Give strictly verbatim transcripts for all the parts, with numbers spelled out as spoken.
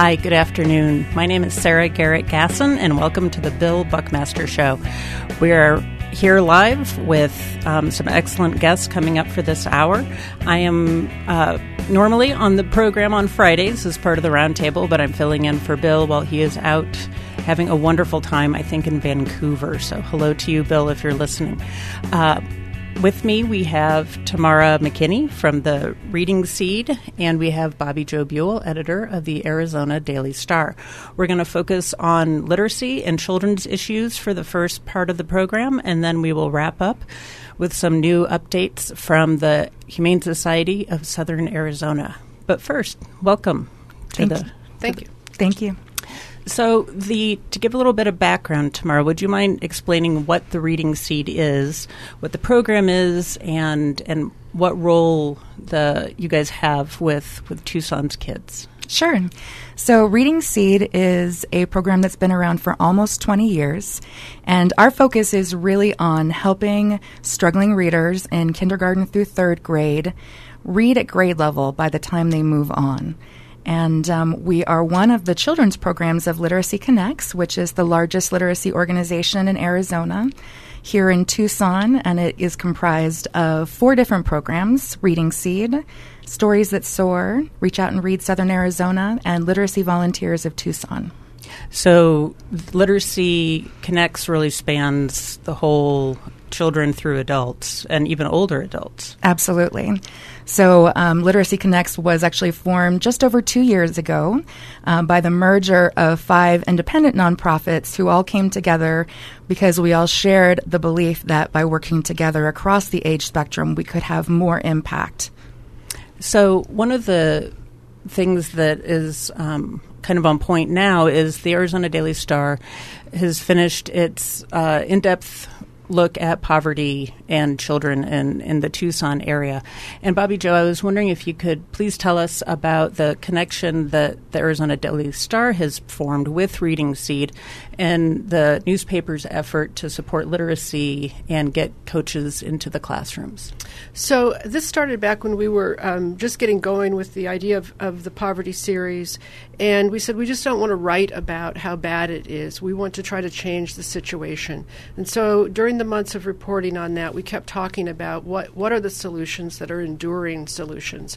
Hi, good afternoon. My name is Sarah Garrett Gasson, and welcome to the Bill Buckmaster Show. We are here live with um, some excellent guests coming up for this hour. I am uh, normally on the program on Fridays as part of the roundtable, but I'm filling in for Bill while he is out having a wonderful time, I think, in Vancouver. So hello to you, Bill, if you're listening. Uh, With me, we have Tamara McKinney from the Reading Seed, and we have Bobby Jo Buell, editor of the Arizona Daily Star. We're going to focus on literacy and children's issues for the first part of the program, and then we will wrap up with some new updates from the Humane Society of Southern Arizona. But first, welcome to Thank the... you. Thank to you. The, Thank you. So the to give a little bit of background, Tamara, would you mind explaining what the Reading Seed is, what the program is, and and what role the you guys have with, with Tucson's kids? Sure. So Reading Seed is a program that's been around for almost twenty years, and our focus is really on helping struggling readers in kindergarten through third grade read at grade level by the time they move on. And um, we are one of the children's programs of Literacy Connects, which is the largest literacy organization in Arizona here in Tucson, and it is comprised of four different programs: Reading Seed, Stories That Soar, Reach Out and Read Southern Arizona, and Literacy Volunteers of Tucson. So Literacy Connects really spans the whole children through adults and even older adults. Absolutely. So um, Literacy Connects was actually formed just over two years ago um, by the merger of five independent nonprofits who all came together because we all shared the belief that by working together across the age spectrum, we could have more impact. So one of the things that is um, kind of on point now is the Arizona Daily Star has finished its uh, in-depth look at poverty and children in, in the Tucson area. And Bobby Jo, I was wondering if you could please tell us about the connection that the Arizona Daily Star has formed with Reading Seed and the newspaper's effort to support literacy and get coaches into the classrooms. So this started back when we were um, just getting going with the idea of, of the poverty series, and we said we just don't want to write about how bad it is. We want to try to change the situation. And so during the months of reporting on that, we kept talking about what, what are the solutions that are enduring solutions.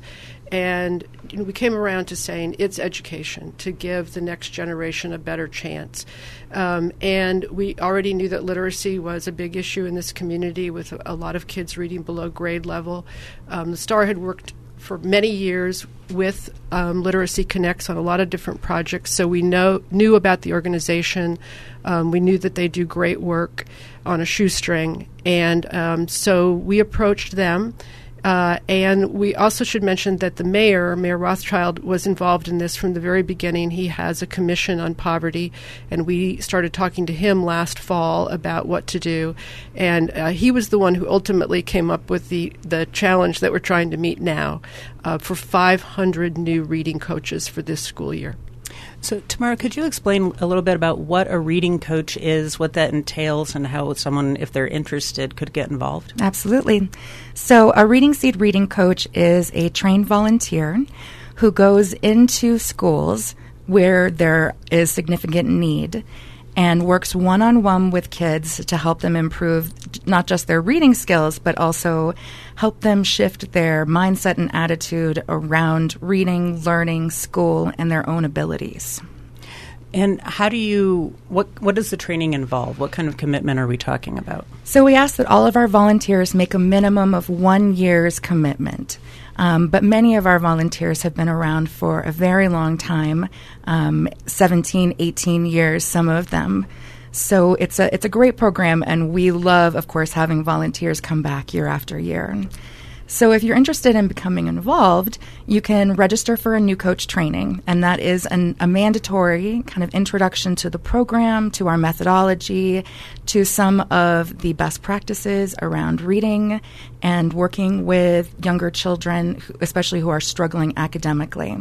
And you know, we came around to saying it's education, to give the next generation a better chance. Um, and we already knew that literacy was a big issue in this community with a, a lot of kids reading below grade level. Um, the Star had worked for many years with um, Literacy Connects on a lot of different projects, so we know knew about the organization. Um, we knew that they do great work on a shoestring, and um, so we approached them. Uh, and we also should mention that the mayor, Mayor Rothschild, was involved in this from the very beginning. He has a commission on poverty, and we started talking to him last fall about what to do. And uh, he was the one who ultimately came up with the, the challenge that we're trying to meet now uh, for five hundred new reading coaches for this school year. So, Tamara, could you explain a little bit about what a reading coach is, what that entails, and how someone, if they're interested, could get involved? Absolutely. So a Reading Seed reading coach is a trained volunteer who goes into schools where there is significant need and works one-on-one with kids to help them improve not just their reading skills, but also help them shift their mindset and attitude around reading, learning, school, and their own abilities. And how do you, what what does the training involve? What kind of commitment are we talking about? So we ask that all of our volunteers make a minimum of one year's commitment. Um, but many of our volunteers have been around for a very long time, um, seventeen, eighteen years, some of them. So it's a it's a great program, and we love, of course, having volunteers come back year after year. So if you're interested in becoming involved, you can register for a new coach training, and that is an, a mandatory kind of introduction to the program, to our methodology, to some of the best practices around reading and working with younger children, especially who are struggling academically.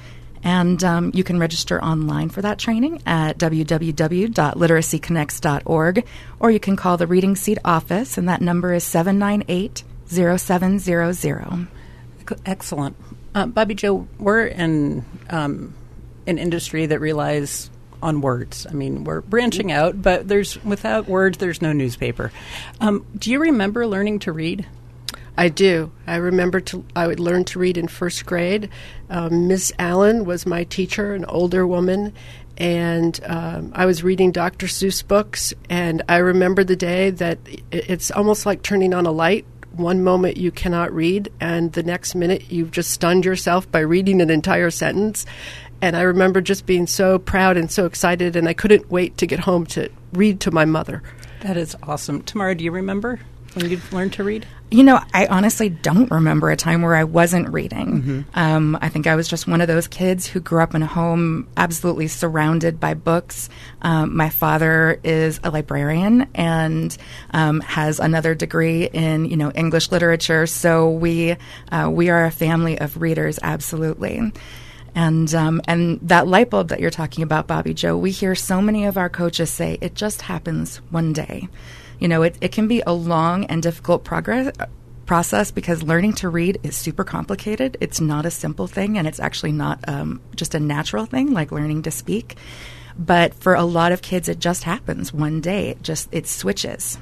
And um, you can register online for that training at w w w dot literacy connects dot org, or you can call the Reading Seed office, and that number is seven nine eight, zero seven zero zero. Excellent. Uh, Bobby Jo, we're in um, an industry that relies on words. I mean, we're branching out, but there's without words, there's no newspaper. Um, do you remember learning to read? I do. I remember to, I would learn to read in first grade. Um, Miss Allen was my teacher, an older woman, and um, I was reading Doctor Seuss books, and I remember the day that it, it's almost like turning on a light. One moment you cannot read, and the next minute you've just stunned yourself by reading an entire sentence. And I remember just being so proud and so excited, and I couldn't wait to get home to read to my mother. That is awesome. Tamara, do you remember when you learned to read? You know, I honestly don't remember a time where I wasn't reading. Mm-hmm. Um, I think I was just one of those kids who grew up in a home absolutely surrounded by books. Um, my father is a librarian and um, has another degree in, you know, English literature. So we uh, we are a family of readers, absolutely. And um, and that light bulb that you're talking about, Bobby Joe, we hear so many of our coaches say, it just happens one day. You know, it, it can be a long and difficult progress process because learning to read is super complicated. It's not a simple thing, and it's actually not um, just a natural thing like learning to speak. But for a lot of kids, it just happens one day. It just, it switches.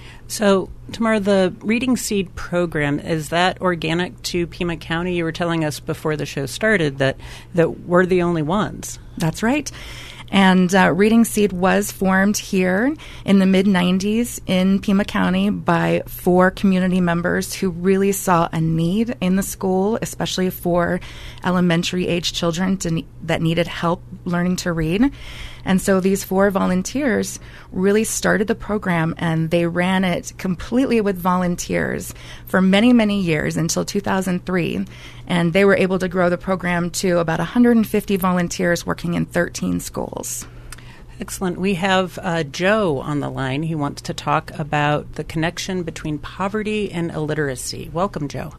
So, Tamara, the Reading Seed program, is that organic to Pima County? You were telling us before the show started that, that we're the only ones. That's right. And uh, Reading Seed was formed here in the mid nineties in Pima County by four community members who really saw a need in the school, especially for elementary-age children to ne- that needed help learning to read. And so these four volunteers really started the program, and they ran it completely with volunteers for many, many years until two thousand three. And they were able to grow the program to about one hundred fifty volunteers working in thirteen schools. Excellent. We have uh, Joe on the line. He wants to talk about the connection between poverty and illiteracy. Welcome, Joe.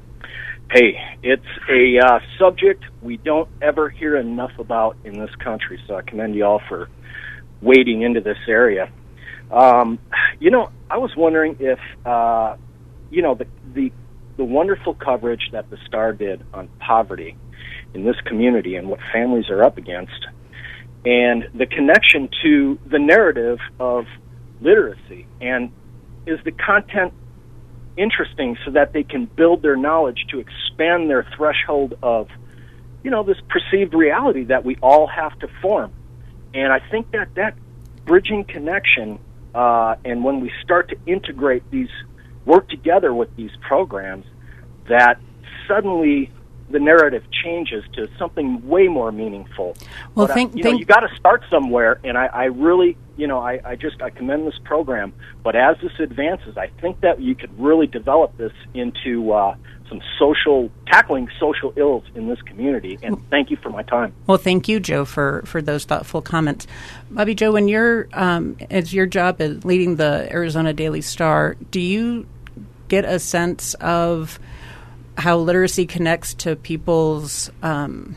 Hey, it's a uh, subject we don't ever hear enough about in this country, so I commend you all for wading into this area. Um, you know, I was wondering if, uh, you know, the, the the wonderful coverage that the Star did on poverty in this community and what families are up against, and the connection to the narrative of literacy, and is the content interesting so that they can build their knowledge to expand their threshold of, you know, this perceived reality that we all have to form. And I think that that bridging connection, uh, and when we start to integrate these, work together with these programs, that suddenly the narrative changes to something way more meaningful. Well, but, think, uh, you think know, you got to start somewhere, and I, I really, you know, I, I just I commend this program. But as this advances, I think that you could really develop this into uh, some social, tackling social ills in this community. And thank you for my time. Well, thank you, Joe, for, for those thoughtful comments. Bobby Joe, when you're, um, as your job is leading the Arizona Daily Star, do you get a sense of how literacy connects to people's um,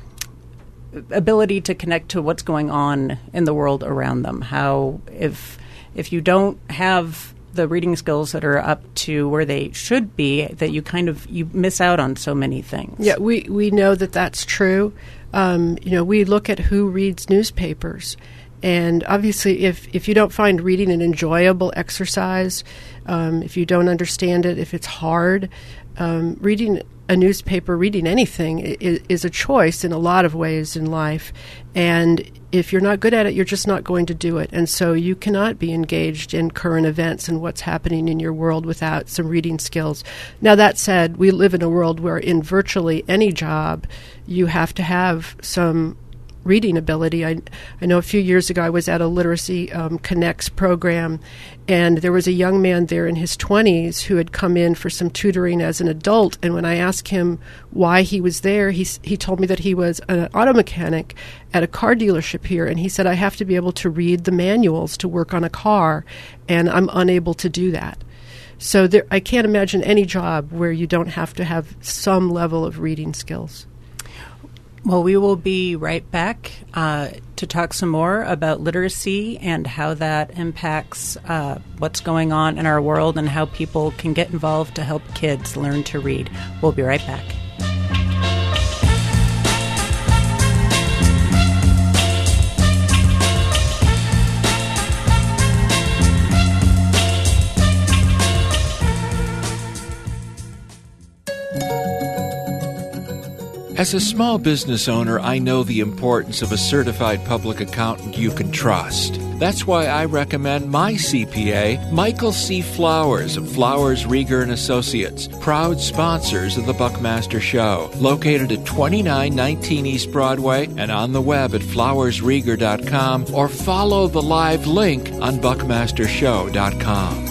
ability to connect to what's going on in the world around them? How if if you don't have the reading skills that are up to where they should be, that you kind of you miss out on so many things. Yeah, we, we know that that's true. Um, you know, we look at who reads newspapers. And obviously, if, if you don't find reading an enjoyable exercise, um, if you don't understand it, if it's hard, um, reading a newspaper, reading anything is, is a choice in a lot of ways in life. And if you're not good at it, you're just not going to do it. And so you cannot be engaged in current events and what's happening in your world without some reading skills. Now, that said, we live in a world where in virtually any job, you have to have some reading ability. I, I know a few years ago I was at a Literacy um, Connects program, and there was a young man there in his twenties who had come in for some tutoring as an adult. And when I asked him why he was there, he he told me that he was an auto mechanic at a car dealership here, and he said, I have to be able to read the manuals to work on a car, and I'm unable to do that. So there, I can't imagine any job where you don't have to have some level of reading skills. Well, we will be right back uh, to talk some more about literacy and how that impacts uh, what's going on in our world and how people can get involved to help kids learn to read. We'll be right back. As a small business owner, I know the importance of a certified public accountant you can trust. That's why I recommend my C P A, Michael C. Flowers of Flowers, Rieger and Associates, proud sponsors of the Buckmaster Show, located at twenty-nine nineteen East Broadway and on the web at flowers rieger dot com, or follow the live link on buckmaster show dot com.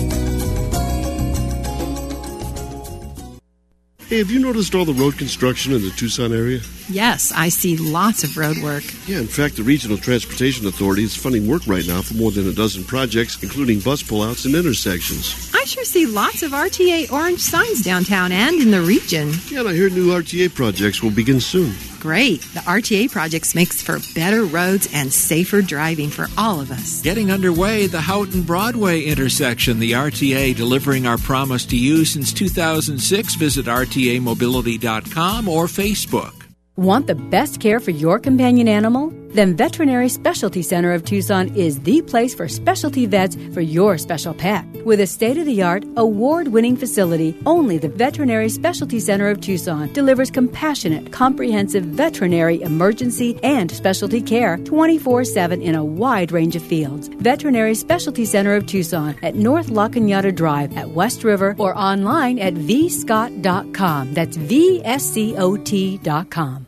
Hey, have you noticed all the road construction in the Tucson area? Yes, I see lots of road work. Yeah, in fact, the Regional Transportation Authority is funding work right now for more than a dozen projects, including bus pullouts and intersections. I sure see lots of R T A orange signs downtown and in the region. Yeah, and I heard new R T A projects will begin soon. Great. The R T A projects makes for better roads and safer driving for all of us. Getting underway, the Houghton Broadway intersection, the R T A delivering our promise to you since two thousand six. Visit R T A mobility dot com or Facebook. Want the best care for your companion animal? Then Veterinary Specialty Center of Tucson is the place for specialty vets for your special pet. With a state-of-the-art, award-winning facility, only the Veterinary Specialty Center of Tucson delivers compassionate, comprehensive veterinary emergency and specialty care twenty-four seven in a wide range of fields. Veterinary Specialty Center of Tucson at North La Cañada Drive at West River, or online at v scott dot com. That's V S C O T dot com.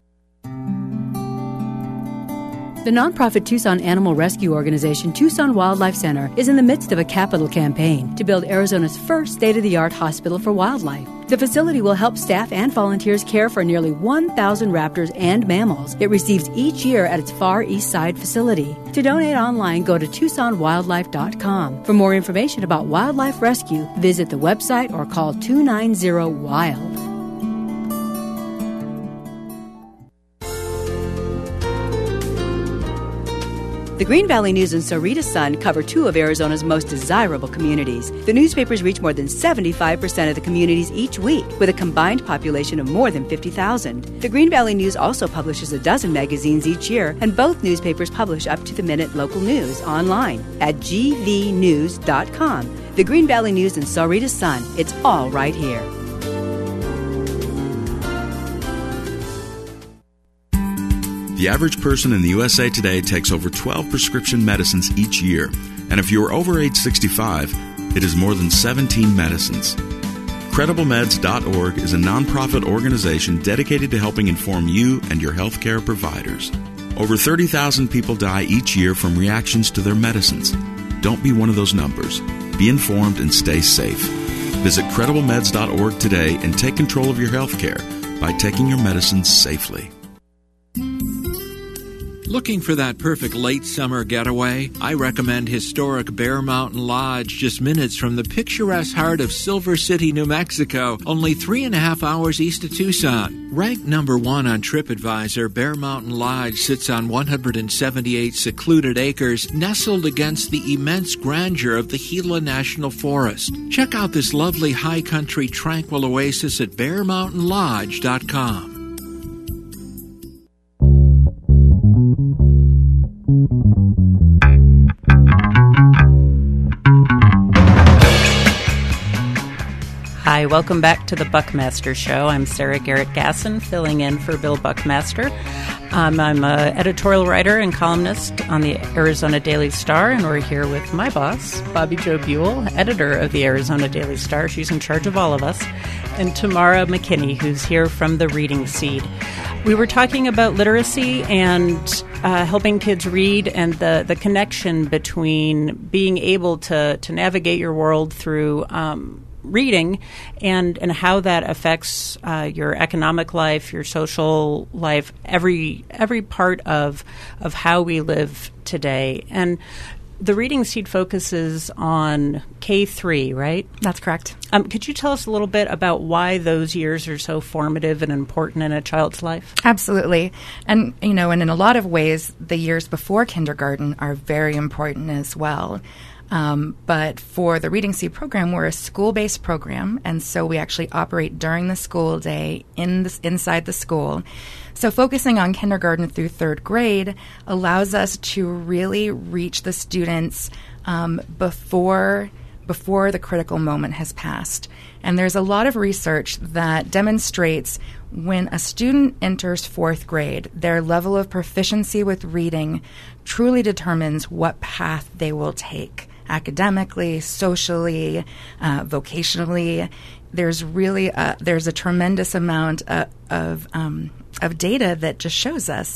The nonprofit Tucson Animal Rescue Organization, Tucson Wildlife Center, is in the midst of a capital campaign to build Arizona's first state-of-the-art hospital for wildlife. The facility will help staff and volunteers care for nearly one thousand raptors and mammals it receives each year at its Far East Side facility. To donate online, go to tucson wildlife dot com. For more information about wildlife rescue, visit the website or call two nine zero wild. The Green Valley News and Sahuarita Sun cover two of Arizona's most desirable communities. The newspapers reach more than seventy-five percent of the communities each week, with a combined population of more than fifty thousand. The Green Valley News also publishes a dozen magazines each year, and both newspapers publish up-to-the-minute local news online at g v news dot com. The Green Valley News and Sahuarita Sun, it's all right here. The average person in the U S A today takes over twelve prescription medicines each year, and if you are over age sixty-five, it is more than seventeen medicines. credible meds dot org is a nonprofit organization dedicated to helping inform you and your healthcare providers. Over thirty thousand people die each year from reactions to their medicines. Don't be one of those numbers. Be informed and stay safe. Visit credible meds dot org today and take control of your healthcare by taking your medicines safely. Looking for that perfect late summer getaway? I recommend historic Bear Mountain Lodge, just minutes from the picturesque heart of Silver City, New Mexico, only three and a half hours east of Tucson. Ranked number one on TripAdvisor, Bear Mountain Lodge sits on one hundred seventy-eight secluded acres, nestled against the immense grandeur of the Gila National Forest. Check out this lovely high country tranquil oasis at bear mountain lodge dot com. Hi, welcome back to the Buckmaster Show. I'm Sarah Garrett Gasson, filling in for Bill Buckmaster. Um, I'm an editorial writer and columnist on the Arizona Daily Star, and we're here with my boss, Bobby Jo Buell, editor of the Arizona Daily Star. She's in charge of all of us. And Tamara McKinney, who's here from the Reading Seed. We were talking about literacy and uh, helping kids read, and the, the connection between being able to, to navigate your world through um, reading and, and how that affects uh, your economic life, your social life, every every part of of how we live today. And the Reading Seed focuses on K three, right? That's correct. Um, could you tell us a little bit about why those years are so formative and important in a child's life? Absolutely. And, you know, and in a lot of ways, the years before kindergarten are very important as well. Um, but for the Reading Seed program, we're a school-based program, and so we actually operate during the school day in the, inside the school. So focusing on kindergarten through third grade allows us to really reach the students um, before before the critical moment has passed. And there's a lot of research that demonstrates when a student enters fourth grade, their level of proficiency with reading truly determines what path they will take academically, socially, uh, vocationally. There's really a, there's a tremendous amount of of, um, of data that just shows us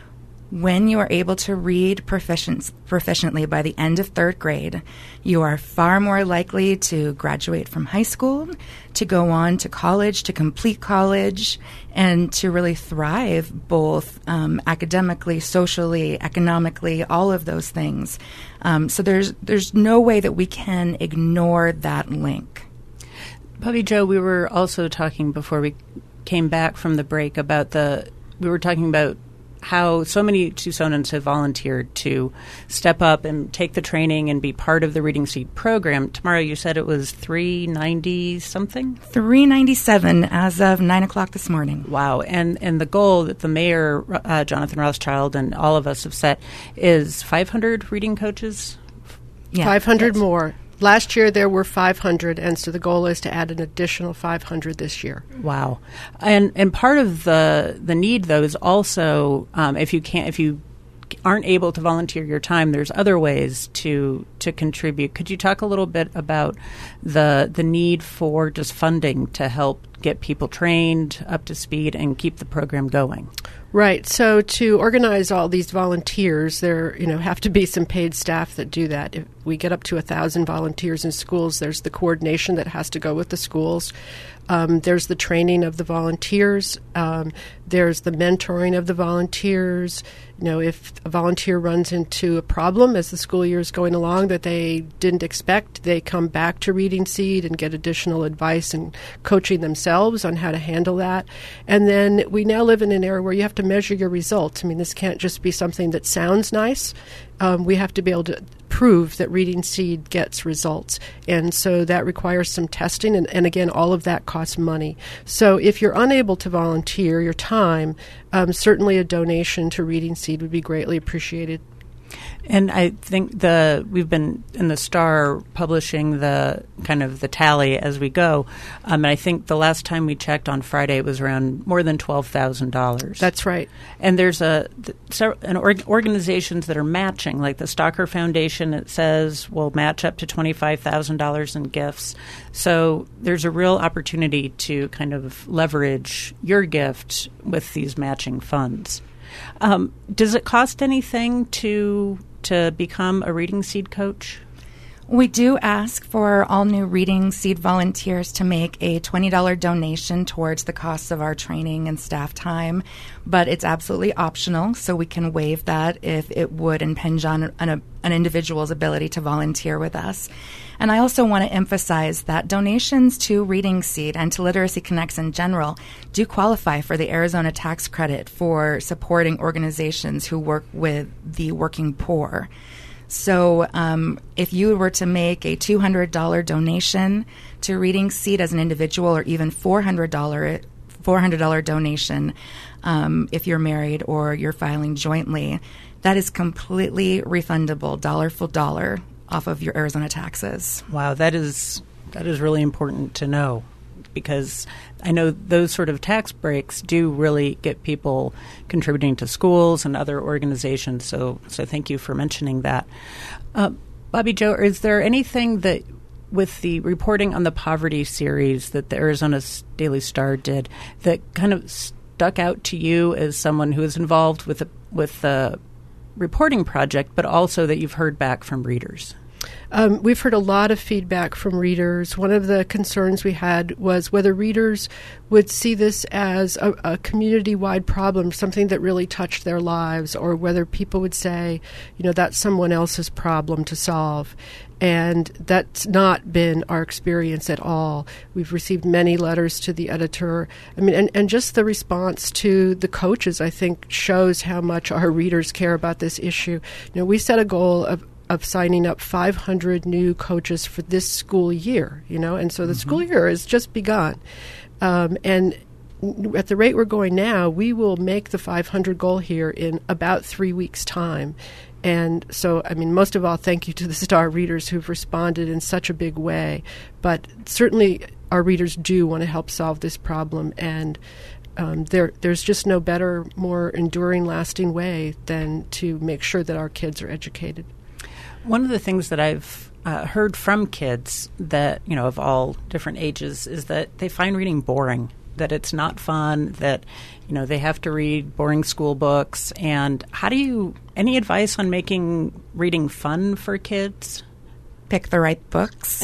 when you are able to read proficient, proficiently by the end of third grade, you are far more likely to graduate from high school, to go on to college, to complete college, and to really thrive both um, academically, socially, economically, all of those things. Um, so there's there's no way that we can ignore that link. Bobby Joe, we were also talking before we came back from the break about the, we were talking about how so many Tucsonans have volunteered to step up and take the training and be part of the Reading Seed program. Tamara, you said it was three ninety something? three ninety-seven as of nine o'clock this morning. Wow. And and the goal that the mayor, uh, Jonathan Rothschild, and all of us have set is five hundred reading coaches? Yeah, five hundred yes. more. Last year there were five hundred, and so the goal is to add an additional five hundred this year. Wow, and and part of the the need though is also um, if you can't if you aren't able to volunteer your time, there's other ways to to contribute. Could you talk a little bit about the the need for just funding to help get people trained up to speed and keep the program going? Right. So to organize all these volunteers, there you know have to be some paid staff that do that. If we get up to a thousand volunteers in schools, there's the coordination that has to go with the schools. Um, there's the training of the volunteers. Um, there's the mentoring of the volunteers. You know, if a volunteer runs into a problem as the school year is going along that they didn't expect, they come back to Reading Seed and get additional advice and coaching themselves on how to handle that. And then we now live in an era where you have to measure your results. I mean, this can't just be something that sounds nice. Um, we have to be able to prove that Reading Seed gets results. And so that requires some testing. And, and again, all of that costs money. So if you're unable to volunteer your time, um, certainly a donation to Reading Seed would be greatly appreciated. And I think the we've been in the Star publishing the kind of the tally as we go. Um, and I think the last time we checked on Friday, it was around more than twelve thousand dollars. That's right. And there's a th- an org- organizations that are matching, like the Stocker Foundation. It says will match up to twenty-five thousand dollars in gifts. So there's a real opportunity to kind of leverage your gift with these matching funds. Um, does it cost anything to to become a Reading Seed coach? We do ask for all new Reading Seed volunteers to make a twenty dollars donation towards the costs of our training and staff time, but it's absolutely optional, so we can waive that if it would impinge on an, an individual's ability to volunteer with us. And I also want to emphasize that donations to Reading Seed and to Literacy Connects in general do qualify for the Arizona tax credit for supporting organizations who work with the working poor. So um, if you were to make a two hundred dollars donation to Reading Seed as an individual, or even four hundred dollars four hundred dollars donation um, if you're married or you're filing jointly, that is completely refundable, dollar for dollar, off of your Arizona taxes. Wow, that is that is really important to know, because I know those sort of tax breaks do really get people contributing to schools and other organizations. So, so thank you for mentioning that. Uh, Bobby Joe, is there anything that with the reporting on the poverty series that the Arizona Daily Star did that kind of stuck out to you as someone who is involved with the, with the reporting project, but also that you've heard back from readers? Um, we've heard a lot of feedback from readers. One of the concerns we had was whether readers would see this as a, a community-wide problem, something that really touched their lives, or whether people would say, you know, that's someone else's problem to solve. And that's not been our experience at all. We've received many letters to the editor. I mean, and, and just the response to the coaches, I think, shows how much our readers care about this issue. You know, we set a goal of of signing up five hundred new coaches for this school year, you know, and so the mm-hmm. school year has just begun. Um, and at the rate we're going now, we will make the five hundred goal here in about three weeks' time. And so, I mean, most of all, thank you to the Star readers who've responded in such a big way. But certainly our readers do want to help solve this problem, and um, there, there's just no better, more enduring, lasting way than to make sure that our kids are educated. One of the things that I've uh, heard from kids that, you know, of all different ages is that they find reading boring, that it's not fun, that, you know, they have to read boring school books. And how do you, any advice on making reading fun for kids? Pick the right books.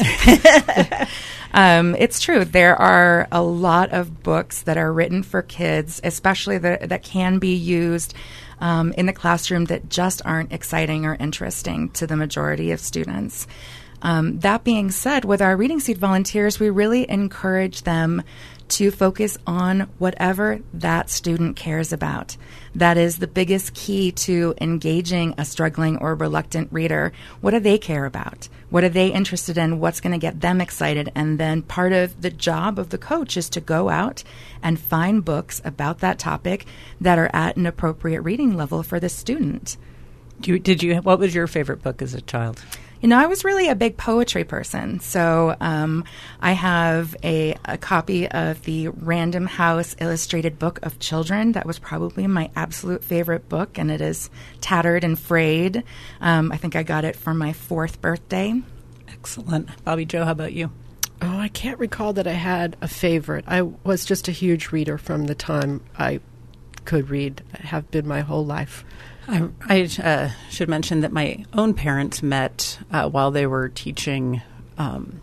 um, it's true. There are a lot of books that are written for kids, especially that, that can be used um, in the classroom that just aren't exciting or interesting to the majority of students. Um, that being said, with our Reading Seed volunteers, we really encourage them to focus on whatever that student cares about. That is the biggest key to engaging a struggling or reluctant reader. What do they care about? What are they interested in? What's going to get them excited? And then part of the job of the coach is to go out and find books about that topic that are at an appropriate reading level for the student. You, did you? What was your favorite book as a child? You know, I was really a big poetry person, so um, I have a, a copy of the Random House Illustrated Book of Children. That was probably my absolute favorite book, and it is tattered and frayed. Um, I think I got it for my fourth birthday. Excellent. Bobby Joe, how about you? Oh, I can't recall that I had a favorite. I was just a huge reader from the time I could read. I have been my whole life. I, I uh, should mention that my own parents met uh, while they were teaching um,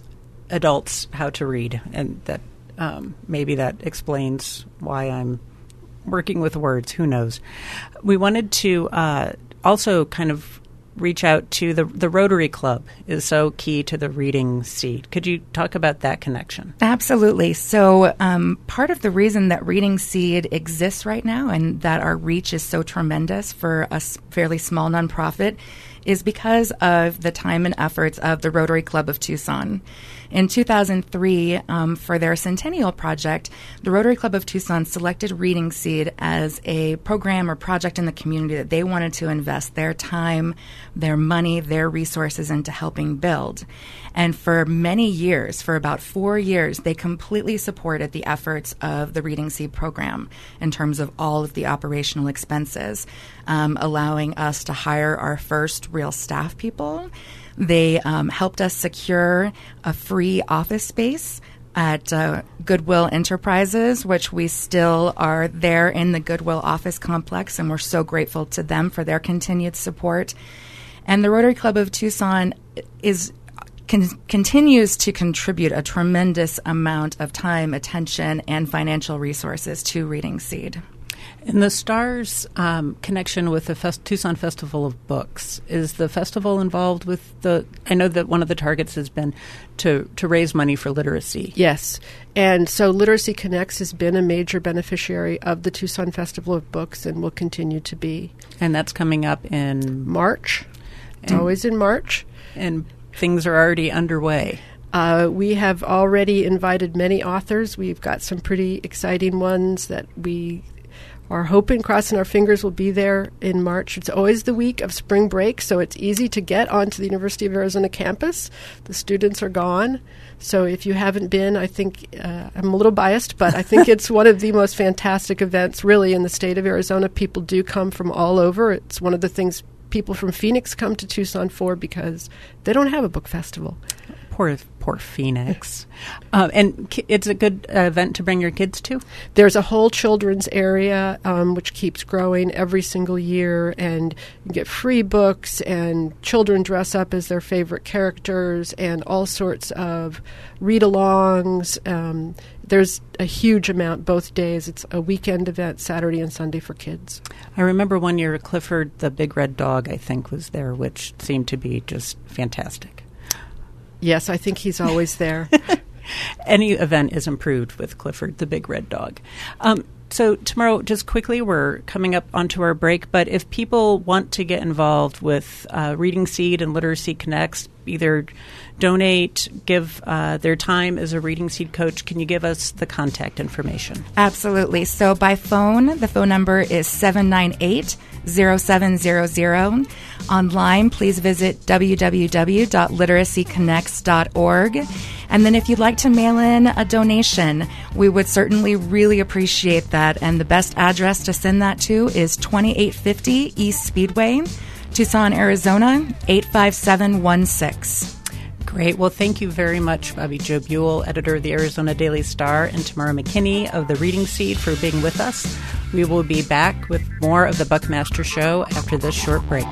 adults how to read, and that um, maybe that explains why I'm working with words. Who knows? We wanted to uh, also kind of reach out to the the Rotary Club is so key to the Reading Seed. Could you talk about that connection? Absolutely. So um, part of the reason that Reading Seed exists right now and that our reach is so tremendous for a fairly small nonprofit is because of the time and efforts of the Rotary Club of Tucson. In two thousand three, um, for their Centennial Project, the Rotary Club of Tucson selected Reading Seed as a program or project in the community that they wanted to invest their time, their money, their resources into helping build. And for many years, for about four years, they completely supported the efforts of the Reading Seed program in terms of all of the operational expenses, um, allowing us to hire our first real staff people. They um, helped us secure a free office space at uh, Goodwill Enterprises, which we still are there in the Goodwill office complex, and we're so grateful to them for their continued support. And the Rotary Club of Tucson is con- continues to contribute a tremendous amount of time, attention, and financial resources to Reading Seed. And the STARS um, connection with the Fest- Tucson Festival of Books, is the festival involved with the, I know that one of the targets has been to, to raise money for literacy. Yes. And so Literacy Connects has been a major beneficiary of the Tucson Festival of Books and will continue to be. And that's coming up in March. It's always in March. And things are already underway. Uh, we have already invited many authors. We've got some pretty exciting ones that we are hoping, crossing our fingers, will be there in March. It's always the week of spring break, so it's easy to get onto the University of Arizona campus. The students are gone. So if you haven't been, I think, uh, I'm a little biased, but I think it's one of the most fantastic events really in the state of Arizona. People do come from all over. It's one of the things people from Phoenix come to Tucson for because they don't have a book festival. Poor, poor Phoenix. um, and ki- it's a good uh, event to bring your kids to? There's a whole children's area um, which keeps growing every single year, and you get free books, and children dress up as their favorite characters, and all sorts of read-alongs. Um, there's a huge amount both days. It's a weekend event, Saturday and Sunday for kids. I remember one year Clifford the Big Red Dog, I think, was there, which seemed to be just fantastic. Yes, I think he's always there. Any event is improved with Clifford the Big Red Dog. Um, so tomorrow, just quickly, we're coming up onto our break, but if people want to get involved with uh, Reading Seed and Literacy Connects, either donate, give uh, their time as a Reading Seed coach, can you give us the contact information? Absolutely. So by phone, the phone number is seven nine eight, zero seven zero zero. Online, please visit w w w dot literacy connects dot org. And then if you'd like to mail in a donation, we would certainly really appreciate that. And the best address to send that to is twenty-eight fifty East Speedway, Tucson, Arizona, eight five seven one six. Great. Well, thank you very much, Bobbi Jo Buell, editor of the Arizona Daily Star, and Tamara McKinney of the Reading Seed for being with us. We will be back with more of the Buckmaster Show after this short break.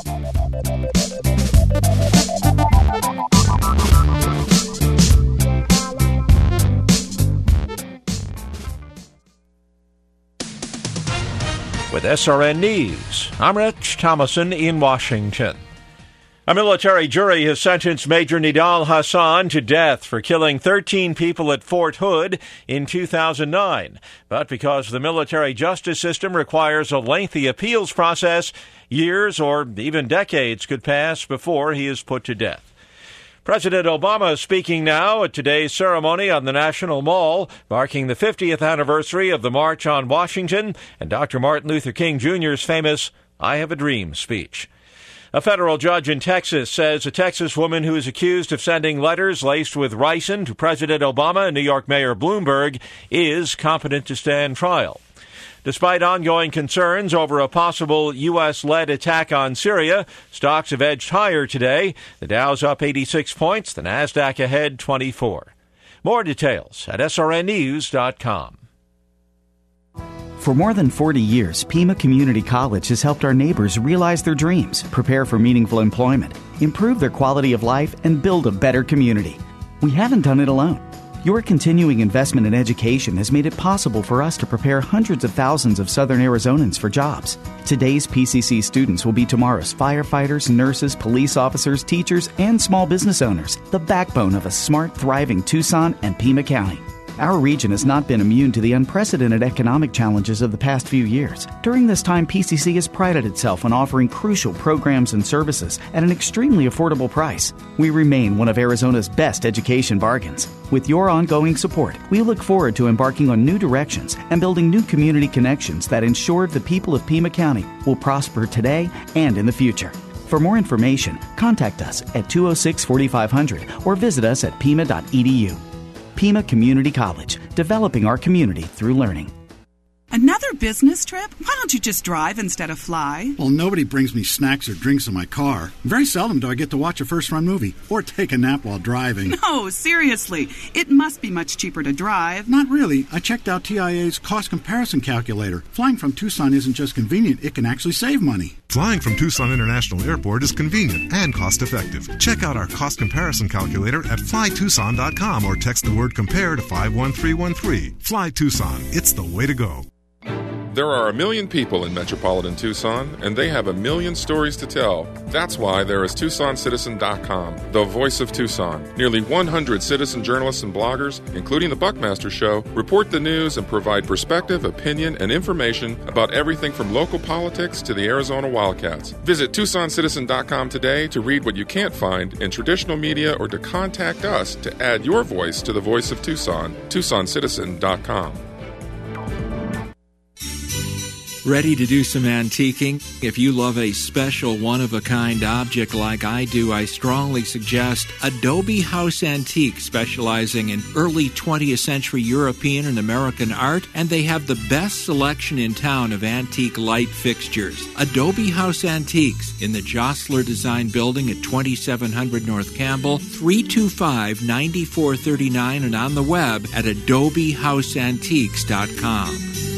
With S R N News, I'm Rich Thomason in Washington. A military jury has sentenced Major Nidal Hasan to death for killing thirteen people at Fort Hood in two thousand nine. But because the military justice system requires a lengthy appeals process, years or even decades could pass before he is put to death. President Obama is speaking now at today's ceremony on the National Mall, marking the fiftieth anniversary of the March on Washington and Doctor Martin Luther King Junior's famous I Have a Dream speech. A federal judge in Texas says a Texas woman who is accused of sending letters laced with ricin to President Obama and New York Mayor Bloomberg is competent to stand trial. Despite ongoing concerns over a possible U S-led attack on Syria, stocks have edged higher today. The Dow's up eighty-six points, the Nasdaq ahead twenty-four. More details at S R N news dot com. For more than forty years, Pima Community College has helped our neighbors realize their dreams, prepare for meaningful employment, improve their quality of life, and build a better community. We haven't done it alone. Your continuing investment in education has made it possible for us to prepare hundreds of thousands of Southern Arizonans for jobs. Today's P C C students will be tomorrow's firefighters, nurses, police officers, teachers, and small business owners, the backbone of a smart, thriving Tucson and Pima County. Our region has not been immune to the unprecedented economic challenges of the past few years. During this time, P C C has prided itself on offering crucial programs and services at an extremely affordable price. We remain one of Arizona's best education bargains. With your ongoing support, we look forward to embarking on new directions and building new community connections that ensure the people of Pima County will prosper today and in the future. For more information, contact us at two oh six, forty-five hundred or visit us at pima dot e d u. Pima Community College, developing our community through learning. Another business trip? Why don't you just drive instead of fly? Well, nobody brings me snacks or drinks in my car. Very seldom do I get to watch a first-run movie or take a nap while driving. No, seriously. It must be much cheaper to drive. Not really. I checked out T I A's cost comparison calculator. Flying from Tucson isn't just convenient, it can actually save money. Flying from Tucson International Airport is convenient and cost-effective. Check out our cost comparison calculator at fly tucson dot com or text the word COMPARE to five one three one three. Fly Tucson. It's the way to go. There are a million people in metropolitan Tucson, and they have a million stories to tell. That's why there is Tucson Citizen dot com, the voice of Tucson. Nearly one hundred citizen journalists and bloggers, including the Buckmaster Show, report the news and provide perspective, opinion, and information about everything from local politics to the Arizona Wildcats. Visit Tucson Citizen dot com today to read what you can't find in traditional media or to contact us to add your voice to the voice of Tucson. Tucson Citizen dot com. Ready to do some antiquing? If you love a special, one-of-a-kind object like I do, I strongly suggest Adobe House Antique, specializing in early twentieth century European and American art, and they have the best selection in town of antique light fixtures. Adobe House Antiques in the Jostler Design Building at twenty-seven hundred North Campbell, three two five, nine four three nine, and on the web at adobe house antiques dot com.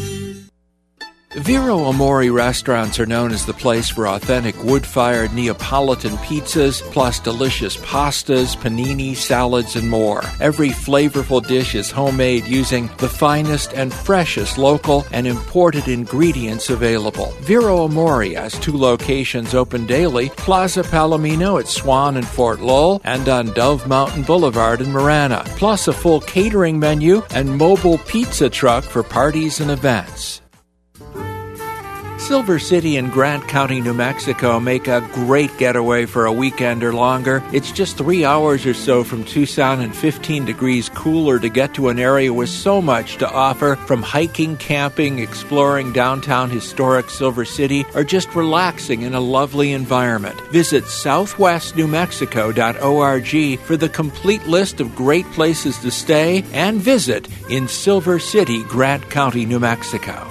Vero Amore restaurants are known as the place for authentic wood-fired Neapolitan pizzas, plus delicious pastas, panini, salads, and more. Every flavorful dish is homemade using the finest and freshest local and imported ingredients available. Vero Amore has two locations open daily, Plaza Palomino at Swan and Fort Lowell, and on Dove Mountain Boulevard in Marana, plus a full catering menu and mobile pizza truck for parties and events. Silver City and Grant County, New Mexico make a great getaway for a weekend or longer. It's just three hours or so from Tucson and fifteen degrees cooler to get to an area with so much to offer, from hiking, camping, exploring downtown historic Silver City, or just relaxing in a lovely environment. Visit southwest new mexico dot org for the complete list of great places to stay and visit in Silver City, Grant County, New Mexico.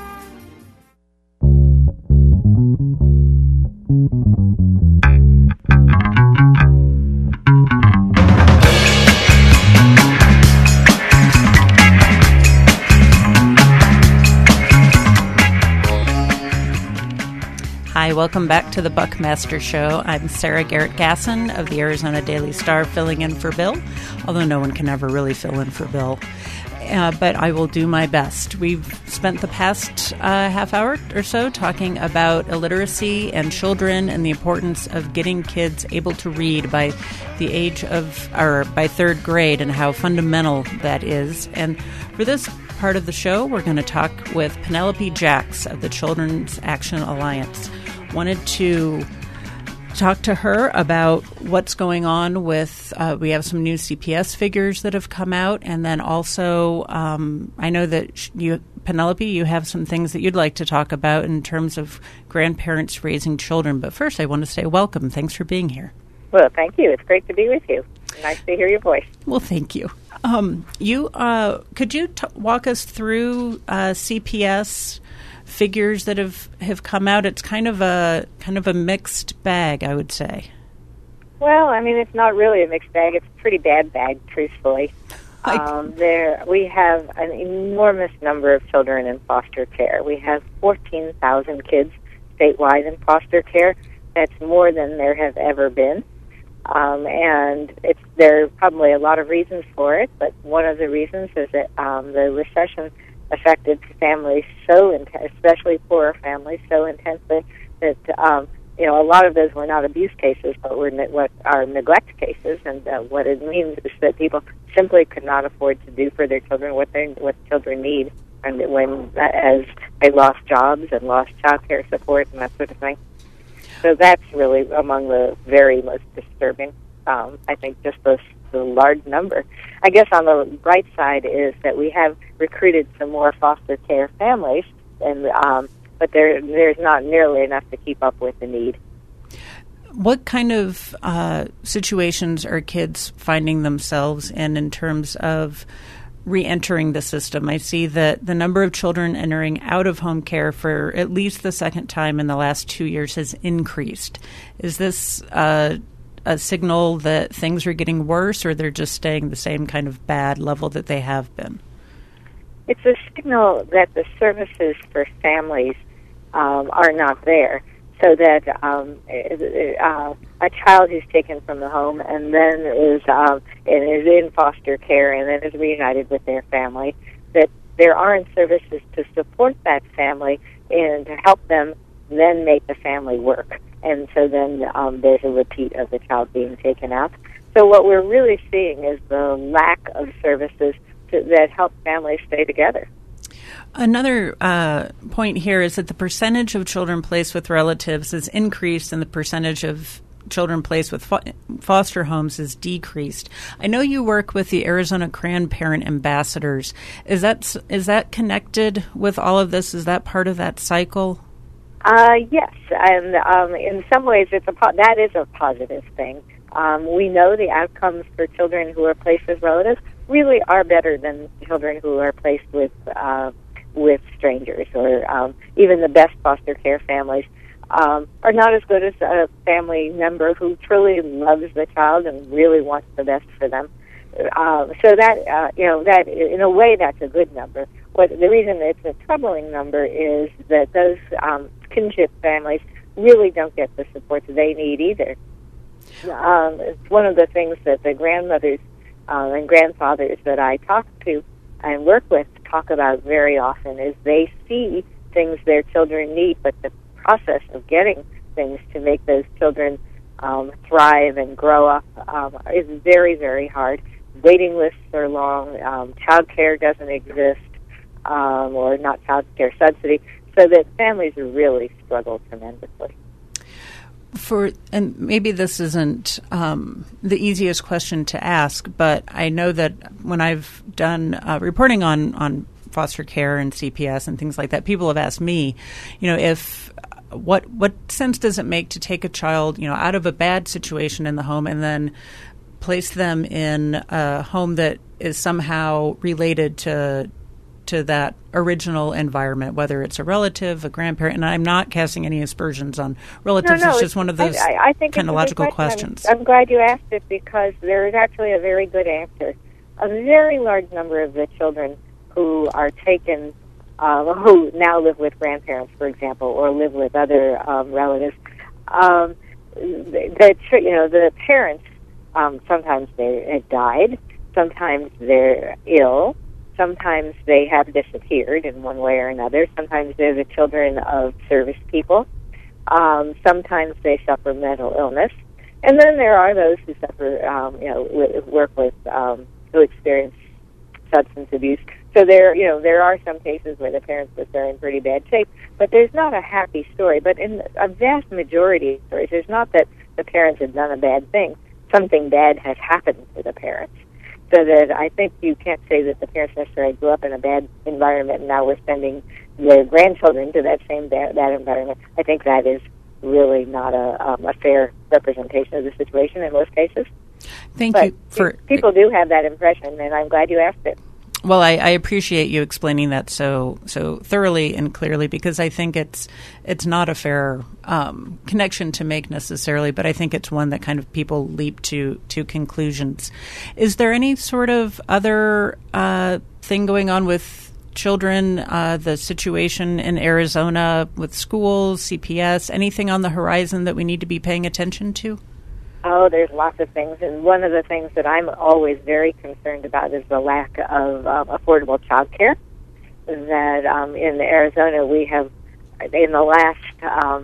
Hi, welcome back to the Buckmaster Show. I'm Sarah Garrett Gasson of the Arizona Daily Star, filling in for Bill, although no one can ever really fill in for Bill. Uh, but I will do my best. We've spent the past uh, half hour or so talking about illiteracy and children and the importance of getting kids able to read by the age of, or by third grade, and how fundamental that is. And for this part of the show, we're going to talk with Penelope Jacks of the Children's Action Alliance. Wanted to talk to her about what's going on with, uh, we have some new C P S figures that have come out, and then also um, I know that you, Penelope, you have some things that you'd like to talk about in terms of grandparents raising children. But first, I want to say welcome. Thanks for being here. Well, thank you. It's great to be with you. Nice to hear your voice. Well, thank you. Um, you uh, could you t- walk us through uh, C P S figures that have, have come out? It's kind of a kind of a mixed bag, I would say. Well, I mean, it's not really a mixed bag. It's a pretty bad bag, truthfully. Um, there, we have an enormous number of children in foster care. We have fourteen thousand kids statewide in foster care. That's more than there have ever been. Um, and it's, there are probably a lot of reasons for it, but one of the reasons is that um, the recession affected families so, in- especially poorer families, so intensely that, um, you know, a lot of those were not abuse cases, but were ne- what are neglect cases. And uh, what it means is that people simply could not afford to do for their children what they what children need, and when uh, as they lost jobs and lost child care support and that sort of thing. So that's really among the very most disturbing. Um, I think just those, the large number. I guess on the bright side is that we have recruited some more foster care families, and um, but there there's not nearly enough to keep up with the need. What kind of uh, situations are kids finding themselves in in terms of re-entering the system? I see that the number of children entering out-of-home care for at least the second time in the last two years has increased. Is this uh, a signal that things are getting worse, or they're just staying the same kind of bad level that they have been? It's a signal that the services for families um, are not there, so that um, uh, a child who's taken from the home and then is um, and is in foster care and then is reunited with their family, that there aren't services to support that family and to help them then make the family work. And so then um, there's a repeat of the child being taken out. So what we're really seeing is the lack of services to, that help families stay together. Another uh, point here is that the percentage of children placed with relatives is increased and the percentage of children placed with fo- foster homes is decreased. I know you work with the Arizona Grandparent Ambassadors. Is that is that connected with all of this? Is that part of that cycle? Uh, yes, and um, in some ways, it's a po- that is a positive thing. Um, we know the outcomes for children who are placed with relatives really are better than children who are placed with uh, with strangers, or um, even the best foster care families um, are not as good as a family member who truly loves the child and really wants the best for them. Uh, so that uh, you know that in a way that's a good number. What the reason it's a troubling number is that those um, kinship families really don't get the support they need either. Um, it's one of the things that the grandmothers uh, and grandfathers that I talk to and work with talk about very often is they see things their children need, but the process of getting things to make those children um, thrive and grow up um, is very, very hard. Waiting lists are long. Um, child care doesn't exist, um, or not child care subsidy. So so that families really struggle tremendously. For and maybe this isn't um, the easiest question to ask, but I know that when I've done uh, reporting on, on foster care and C P S and things like that, people have asked me, you know, if what what sense does it make to take a child, you know, out of a bad situation in the home and then place them in a home that is somehow related to to that original environment, whether it's a relative, a grandparent, and I'm not casting any aspersions on relatives. No, no, it's just one of those I, I think kind of logical question. questions. I'm, I'm glad you asked it because there is actually a very good answer. A very large number of the children who are taken, uh, who now live with grandparents, for example, or live with other um, relatives, um, the, you know, the parents, um, sometimes they have died, sometimes they're ill, sometimes they have disappeared in one way or another. Sometimes they're the children of service people. Um, sometimes they suffer mental illness. And then there are those who suffer, um, you know, w- work with, um, who experience substance abuse. So there, you know, there are some cases where the parents are in pretty bad shape, but there's not a happy story. But in a vast majority of stories, it's not that the parents have done a bad thing. Something bad has happened to the parents. So that I think you can't say that the parents necessarily grew up in a bad environment and now we're sending their grandchildren to that same bad, bad environment. I think that is really not a, um, a fair representation of the situation in most cases. Thank but you for people do have that impression, and I'm glad you asked it. Well, I, I appreciate you explaining that so so thoroughly and clearly because I think it's it's not a fair um, connection to make necessarily, but I think it's one that kind of people leap to to conclusions. Is there any sort of other uh, thing going on with children, uh, the situation in Arizona with schools, C P S, anything on the horizon that we need to be paying attention to? Oh, there's lots of things, and one of the things that I'm always very concerned about is the lack of um, affordable child care. That um, in Arizona we have, in the last um,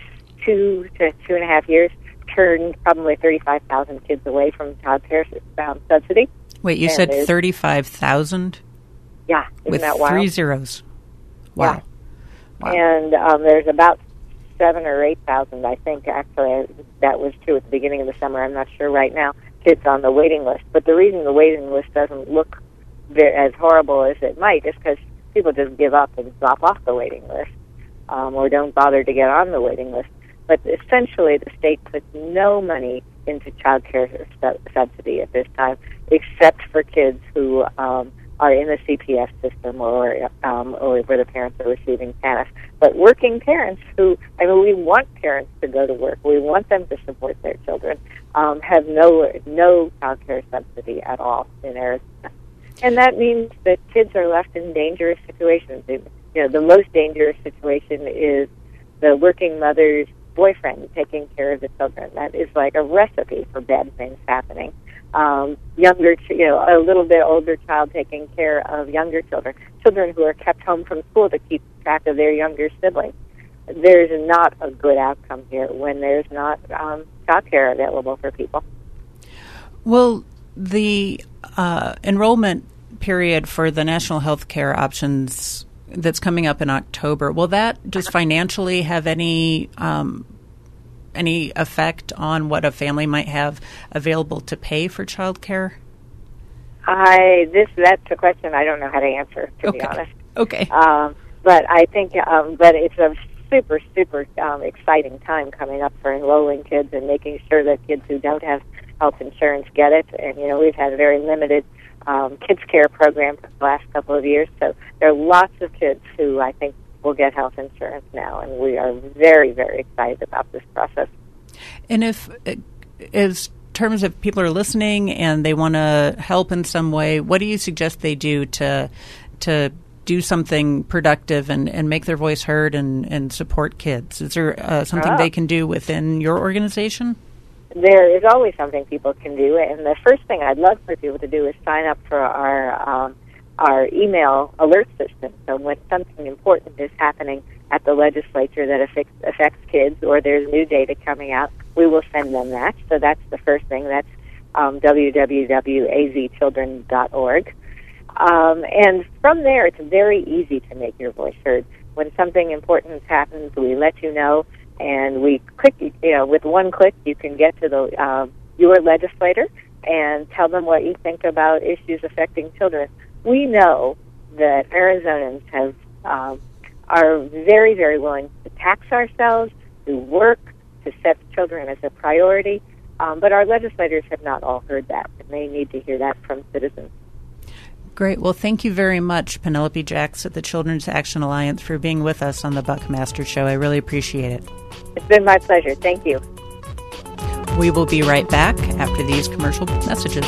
two to two and a half years, turned probably thirty-five thousand kids away from child care um, subsidy. Wait, you and said thirty-five thousand? Yeah, isn't with that wild? three zeros. Wow. Yeah. Wow. And um, there's about seven or eight thousand, I think, actually, that was true at the beginning of the summer. I'm not sure right now, kids on the waiting list. But the reason the waiting list doesn't look very, as horrible as it might is because people just give up and drop off the waiting list um, or don't bother to get on the waiting list. But essentially, the state puts no money into child care subsidy at this time, except for kids who um, are in the C P S system or um, or where the parents are receiving T A N F. But working parents who, I mean, we want parents to go to work. We want them to support their children, um, have no no child care subsidy at all in Arizona. And that means that kids are left in dangerous situations. You know, the most dangerous situation is the working mother's boyfriend taking care of the children. That is like a recipe for bad things happening. Um, younger, you know, a little bit older child taking care of younger children, children who are kept home from school to keep track of their younger siblings. There's not a good outcome here when there's not um, child care available for people. Well, the uh, enrollment period for the National Health Care Options that's coming up in October, will that just financially have any um, any effect on what a family might have available to pay for child care? I this that's a question I don't know how to answer, to okay. be honest. Okay. Um, but I think, um, but it's a super, super um, exciting time coming up for enrolling kids and making sure that kids who don't have health insurance get it. And, you know, we've had a very limited um, kids care program for the last couple of years. So there are lots of kids who I think will get health insurance now. And we are very, very excited about this process. And if, as terms of people are listening and they want to help in some way, what do you suggest they do to to do something productive and, and make their voice heard and, and support kids? Is there uh, something Oh. they can do within your organization? There is always something people can do, and the first thing I'd love for people to do is sign up for our um, our email alert system. So when something important is happening at the legislature that affects, affects kids, or there's new data coming out, we will send them that. So that's the first thing. That's um, w w w dot a z children dot org. Um, and from there, it's very easy to make your voice heard. When something important happens, we let you know, and we click. You know, with one click, you can get to the uh, your legislator and tell them what you think about issues affecting children. We know that Arizonans have uh, are very, very willing to tax ourselves, to work, to set children as a priority, um, but our legislators have not all heard that, and they need to hear that from citizens. Great. Well, thank you very much, Penelope Jacks at the Children's Action Alliance, for being with us on the Buckmaster Show. I really appreciate it. It's been my pleasure. Thank you. We will be right back after these commercial messages.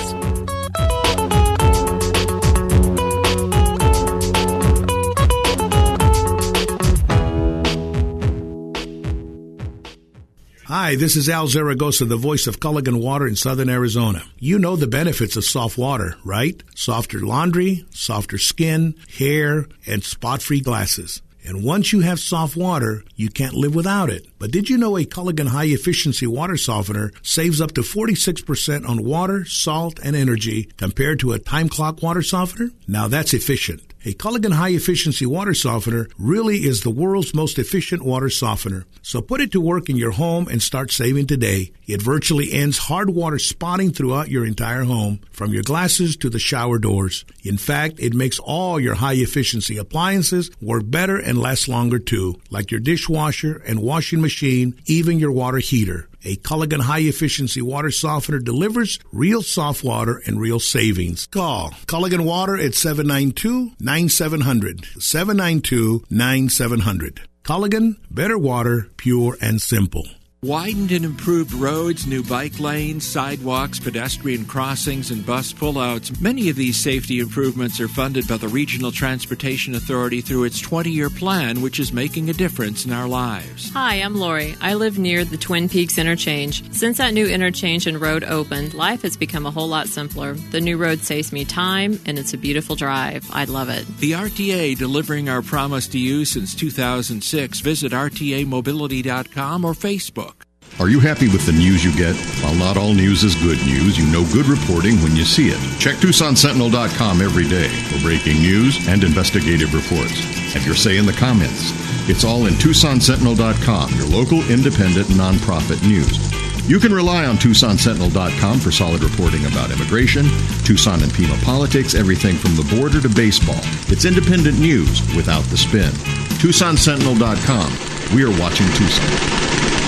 Hi, this is Al Zaragoza, the voice of Culligan Water in Southern Arizona. You know the benefits of soft water, right? Softer laundry, softer skin, hair, and spot-free glasses. And once you have soft water, you can't live without it. But did you know a Culligan high-efficiency water softener saves up to forty-six percent on water, salt, and energy compared to a time clock water softener? Now that's efficient. A Culligan high-efficiency water softener really is the world's most efficient water softener. So put it to work in your home and start saving today. It virtually ends hard water spotting throughout your entire home, from your glasses to the shower doors. In fact, it makes all your high-efficiency appliances work better and last longer too, like your dishwasher and washing machine, even your water heater. A Culligan high-efficiency water softener delivers real soft water and real savings. Call Culligan Water at seven nine two, nine seven zero zero, seven nine two, nine seven zero zero. Culligan, better water, pure and simple. Widened and improved roads, new bike lanes, sidewalks, pedestrian crossings, and bus pullouts. Many of these safety improvements are funded by the Regional Transportation Authority through its twenty-year plan, which is making a difference in our lives. Hi, I'm Lori. I live near the Twin Peaks interchange. Since that new interchange and road opened, life has become a whole lot simpler. The new road saves me time, and it's a beautiful drive. I love it. The R T A, delivering our promise to you since two thousand six. Visit R T A mobility dot com or Facebook. Are you happy with the news you get? While not all news is good news, you know good reporting when you see it. Check Tucson Sentinel dot com every day for breaking news and investigative reports. Have your say in the comments. It's all in Tucson Sentinel dot com, your local independent nonprofit news. You can rely on Tucson Sentinel dot com for solid reporting about immigration, Tucson and Pima politics, everything from the border to baseball. It's independent news without the spin. Tucson Sentinel dot com. We are watching Tucson.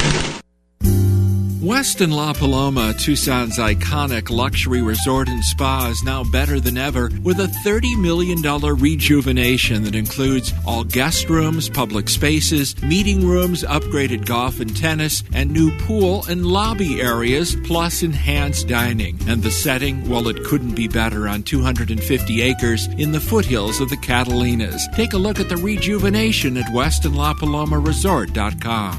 Westin La Paloma, Tucson's iconic luxury resort and spa, is now better than ever with a thirty million dollars rejuvenation that includes all guest rooms, public spaces, meeting rooms, upgraded golf and tennis, and new pool and lobby areas, plus enhanced dining. And the setting, well, it couldn't be better on two hundred fifty acres in the foothills of the Catalinas. Take a look at the rejuvenation at Westin La Paloma Resort dot com.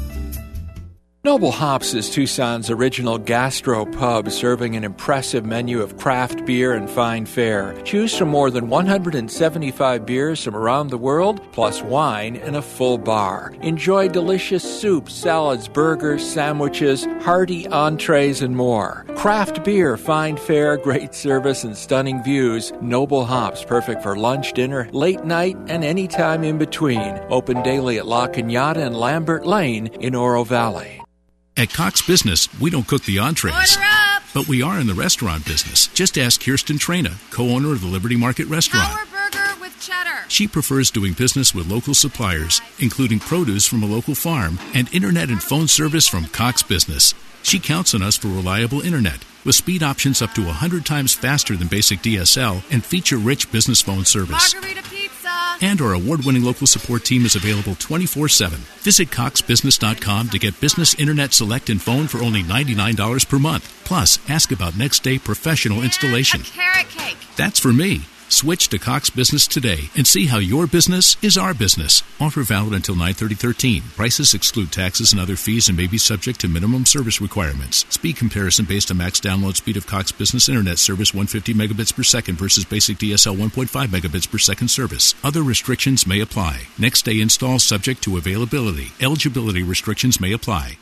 Noble Hops is Tucson's original gastro pub, serving an impressive menu of craft beer and fine fare. Choose from more than one hundred seventy-five beers from around the world, plus wine and a full bar. Enjoy delicious soups, salads, burgers, sandwiches, hearty entrees, and more. Craft beer, fine fare, great service, and stunning views. Noble Hops, perfect for lunch, dinner, late night, and any time in between. Open daily at La Cañada and Lambert Lane in Oro Valley. At Cox Business, we don't cook the entrees, but we are in the restaurant business. Just ask Kirsten Trena, co-owner of the Liberty Market Restaurant. Power burger with cheddar. She prefers doing business with local suppliers, including produce from a local farm and internet and phone service from Cox Business. She counts on us for reliable internet, with speed options up to one hundred times faster than basic D S L and feature-rich business phone service. Margarita pizza. And our award-winning local support team is available twenty-four seven. Visit Cox Business dot com to get business internet select and phone for only ninety-nine dollars per month. Plus, ask about next-day professional installation. A carrot cake. That's for me. Switch to Cox Business today and see how your business is our business. Offer valid until nine thirty thirteen. Prices exclude taxes and other fees and may be subject to minimum service requirements. Speed comparison based on max download speed of Cox Business Internet service one hundred fifty megabits per second versus basic D S L one point five megabits per second service. Other restrictions may apply. Next day install subject to availability. Eligibility restrictions may apply.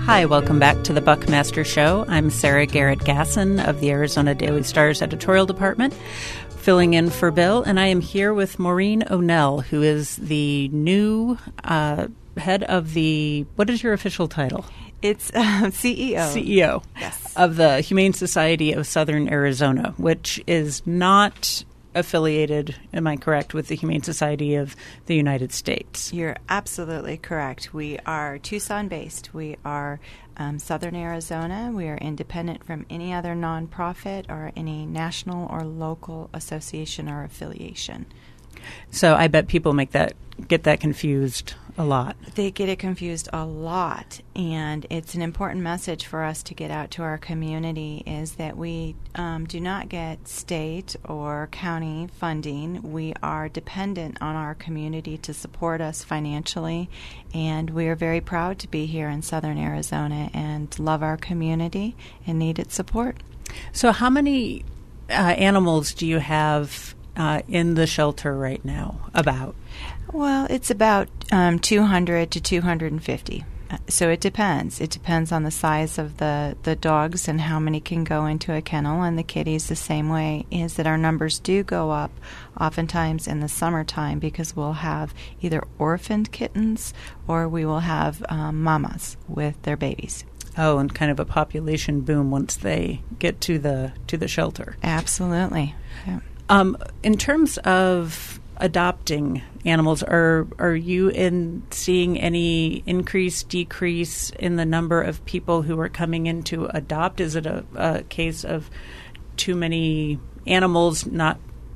Hi, welcome back to the Buckmaster Show. I'm Sarah Garrett Gasson of the Arizona Daily Star's editorial department, filling in for Bill, and I am here with Maureen O'Neill, who is the new uh, head of the, what is your official title? It's uh, C E O. C E O yes. of the Humane Society of Southern Arizona, which is not affiliated, am I correct, with the Humane Society of the United States? You're absolutely correct. We are Tucson-based. We are um, Southern Arizona. We are independent from any other nonprofit or any national or local association or affiliation. So I bet people make that get that confused a lot. They get it confused a lot, and it's an important message for us to get out to our community is that we um, do not get state or county funding. We are dependent on our community to support us financially, and we are very proud to be here in Southern Arizona and love our community and need its support. So how many uh, animals do you have uh, in the shelter right now, about? Well, it's about um, two hundred to two hundred fifty. Uh, so it depends. It depends on the size of the, the dogs and how many can go into a kennel, and the kitties the same way, is that our numbers do go up oftentimes in the summertime because we'll have either orphaned kittens or we will have um, mamas with their babies. Oh, and kind of a population boom once they get to the to the shelter. Absolutely. Yeah. Um, in terms of adopting animals, are are you in seeing any increase, decrease in the number of people who are coming in to adopt? Is it a, a case of too many animals not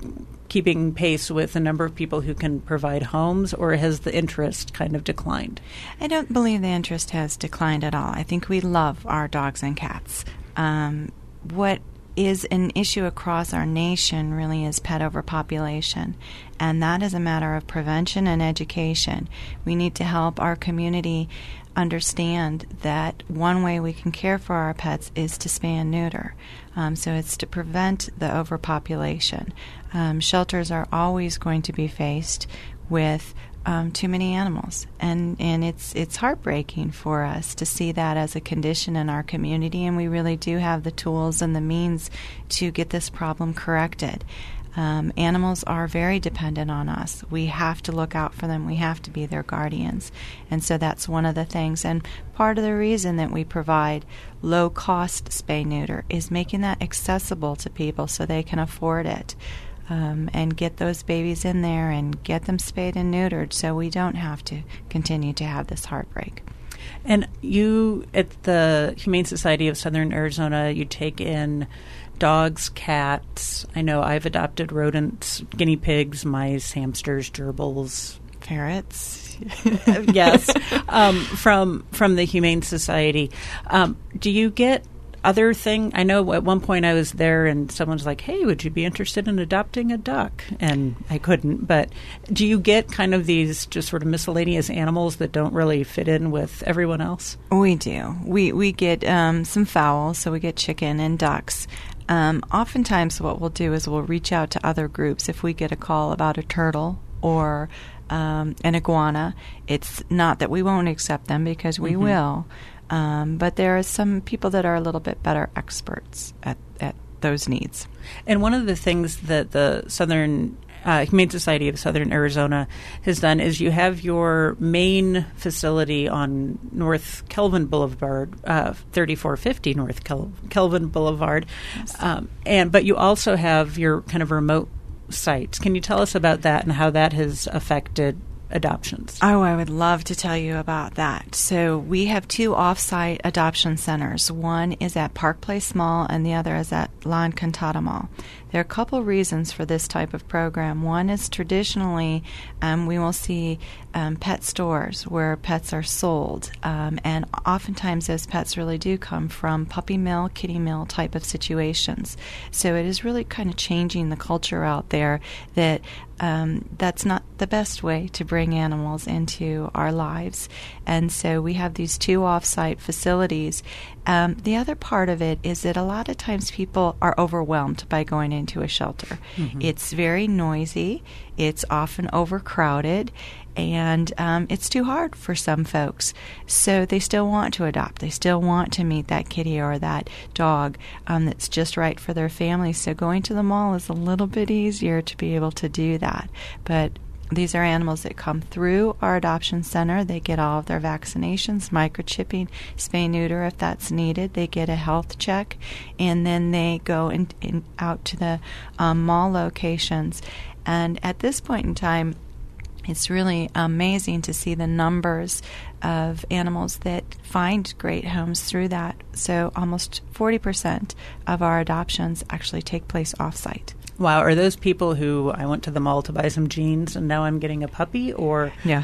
keeping pace with the number of people who can provide homes, or has the interest kind of declined? I don't believe the interest has declined at all. I think we love our dogs and cats. Um, what is an issue across our nation really is pet overpopulation, and that is a matter of prevention and education. We need to help our community understand that one way we can care for our pets is to spay and neuter. Um, so it's to prevent the overpopulation. Um, shelters are always going to be faced with Um, too many animals, and and it's it's heartbreaking for us to see that as a condition in our community, and we really do have the tools and the means to get this problem corrected. Um, animals are very dependent on us. We have to look out for them. We have to be their guardians, and so that's one of the things. And part of the reason that we provide low-cost spay-neuter is making that accessible to people so they can afford it. Um, and get those babies in there and get them spayed and neutered so we don't have to continue to have this heartbreak. And you, at the Humane Society of Southern Arizona, you take in dogs, cats. I know I've adopted rodents, guinea pigs, mice, hamsters, gerbils. Ferrets. Yes, um, from from the Humane Society. Um, do you get other thing? I know at one point I was there and someone's like, hey, would you be interested in adopting a duck? And I couldn't. But do you get kind of these just sort of miscellaneous animals that don't really fit in with everyone else? We do. We, we get um, some fowl, so we get chicken and ducks. Um, oftentimes what we'll do is we'll reach out to other groups. If we get a call about a turtle or um, an iguana, it's not that we won't accept them because we mm-hmm. will. Um, but there are some people that are a little bit better experts at, at those needs. And one of the things that the Southern uh, Humane Society of Southern Arizona has done is you have your main facility on North Kelvin Boulevard, uh, thirty-four fifty North Kel- Kelvin Boulevard, yes. um, and but you also have your kind of remote sites. Can you tell us about that and how that has affected adoptions? Oh, I would love to tell you about that. So we have two off-site adoption centers. One is at Park Place Mall and the other is at La Encantada Mall. There are a couple reasons for this type of program. One is traditionally um, we will see um, pet stores where pets are sold, um, and oftentimes those pets really do come from puppy mill, kitty mill type of situations. So it is really kind of changing the culture out there that um, that's not the best way to bring animals into our lives. And so we have these two off-site facilities. Um, the other part of it is that a lot of times people are overwhelmed by going into a shelter. Mm-hmm. It's very noisy. It's often overcrowded. and um, it's too hard for some folks. So they still want to adopt. They still want to meet that kitty or that dog um, that's just right for their family. So going to the mall is a little bit easier to be able to do that. But these are animals that come through our adoption center. They get all of their vaccinations, microchipping, spay neuter if that's needed. They get a health check, and then they go in, in, out to the um, mall locations. And at this point in time, it's really amazing to see the numbers of animals that find great homes through that. So almost forty percent of our adoptions actually take place off-site. Wow. Are those people who I went to the mall to buy some jeans and now I'm getting a puppy, or? No,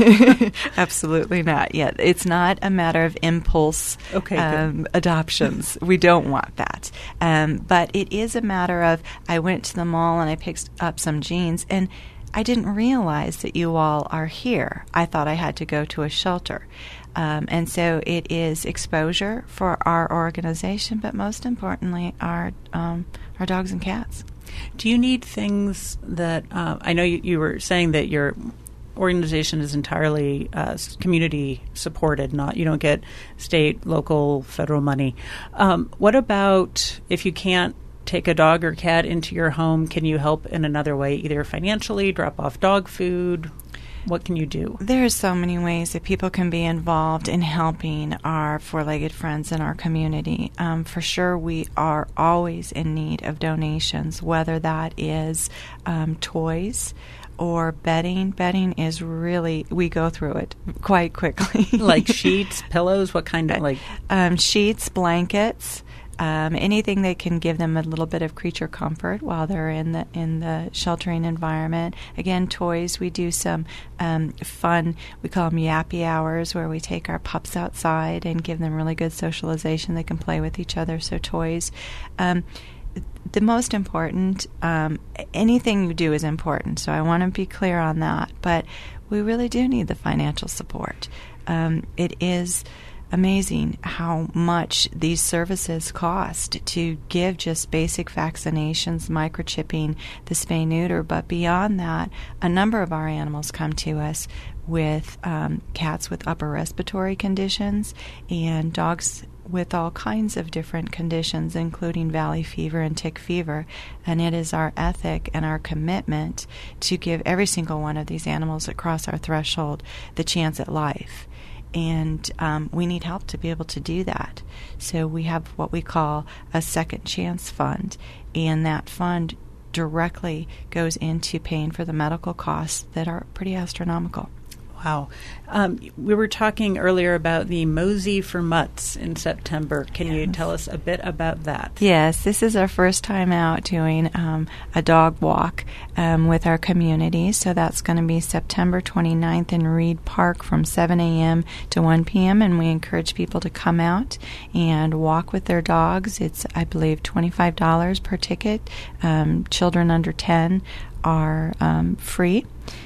absolutely not. Yeah, it's not a matter of impulse okay, um, adoptions. We don't want that. Um, but it is a matter of I went to the mall and I picked up some jeans, and I didn't realize that you all are here. I thought I had to go to a shelter. Um, and so it is exposure for our organization, but most importantly, our um, our dogs and cats. Do you need things that uh, I know you, you were saying that your organization is entirely uh, community supported, not you don't get state, local, federal money. Um, what about if you can't take a dog or cat into your home? Can you help in another way, either financially, drop off dog food? What can you do? There are so many ways that people can be involved in helping our four-legged friends in our community. Um, for sure, we are always in need of donations, whether that is um, toys or bedding. Bedding is really, we go through it quite quickly. Like sheets, pillows, what kind of, like? Um, sheets, blankets. Um, anything that can give them a little bit of creature comfort while they're in the in the sheltering environment. Again, toys. We do some um, fun, we call them yappy hours, where we take our pups outside and give them really good socialization. They can play with each other, so toys. Um, the most important, um, anything you do is important, so I want to be clear on that. But we really do need the financial support. Um, it is amazing how much these services cost to give just basic vaccinations, microchipping, the spay neuter. But beyond that, a number of our animals come to us with um, cats with upper respiratory conditions and dogs with all kinds of different conditions, including valley fever and tick fever. And it is our ethic and our commitment to give every single one of these animals that cross our threshold the chance at life. And um, we need help to be able to do that. So we have what we call a second chance fund, and that fund directly goes into paying for the medical costs that are pretty astronomical. Wow. Um, we were talking earlier about the Mosey for Mutts in September. Can yes. you tell us a bit about that? Yes, this is our first time out doing um, a dog walk um, with our community. So that's going to be September twenty-ninth in Reed Park from seven a.m. to one p.m. And we encourage people to come out and walk with their dogs. It's, I believe, twenty-five dollars per ticket. Um, children under ten are um, free.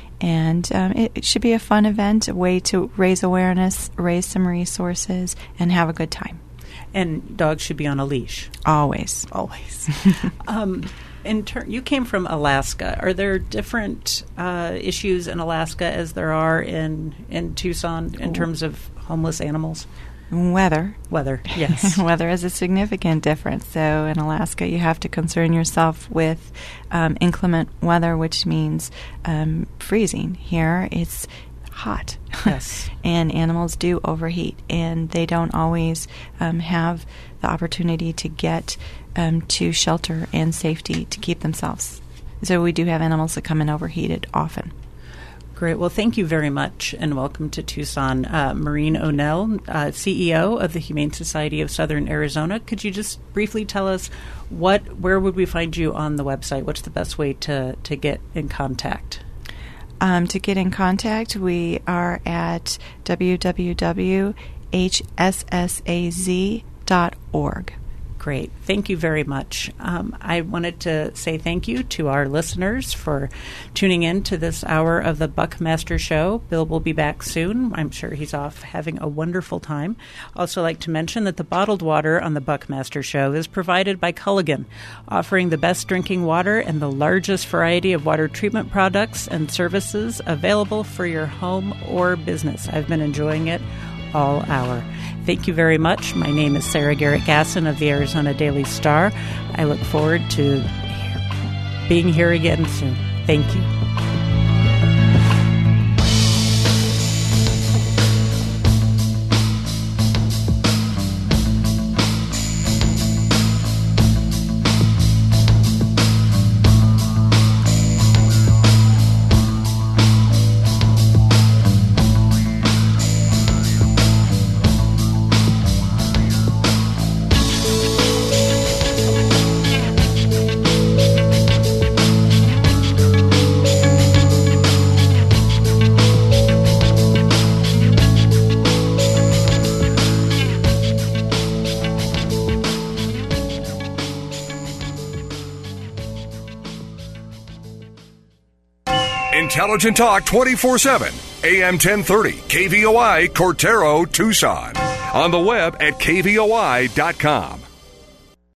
And um, it, it should be a fun event, a way to raise awareness, raise some resources, and have a good time. And dogs should be on a leash. Always. Always. um, in ter- you came from Alaska. Are there different uh, issues in Alaska as there are in, in Tucson in terms of homeless animals? Weather. Weather, yes. Weather is a significant difference. So in Alaska, you have to concern yourself with um, inclement weather, which means um, freezing. Here, it's hot. Yes. And animals do overheat, and they don't always um, have the opportunity to get um, to shelter and safety to keep themselves. So we do have animals that come in overheated often. Great. Well, thank you very much, and welcome to Tucson. Uh, Maureen O'Neill, uh, C E O of the Humane Society of Southern Arizona. Could you just briefly tell us what, where would we find you on the website? What's the best way to, to get in contact? Um, to get in contact, we are at w w w dot h s s a z dot org. Great. Thank you very much. Um, I wanted to say thank you to our listeners for tuning in to this hour of the Buckmaster Show. Bill will be back soon. I'm sure he's off having a wonderful time. Also like to mention that the bottled water on the Buckmaster Show is provided by Culligan, offering the best drinking water and the largest variety of water treatment products and services available for your home or business. I've been enjoying it all hour. Thank you very much. My name is Sarah Garrett Gasson of the Arizona Daily Star. I look forward to being here again soon. Thank you. Intelligent Talk twenty-four seven, A M ten thirty, K V O I, Cortero, Tucson. On the web at K V O I dot com.